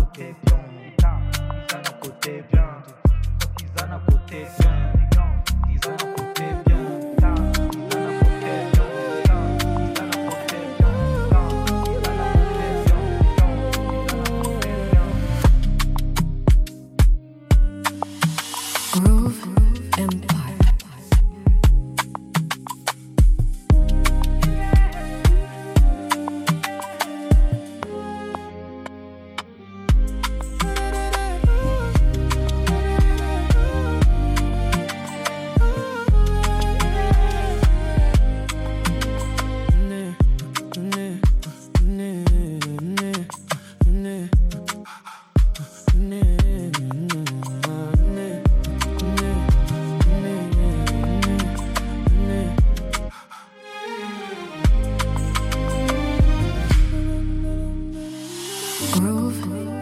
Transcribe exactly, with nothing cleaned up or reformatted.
côté bien, tisane à côté bien, tisane à côté bien, tisane à côté bien, tisane à côté bien, tisane à côté bien, tisane à côté bien. Groove Empire. Groove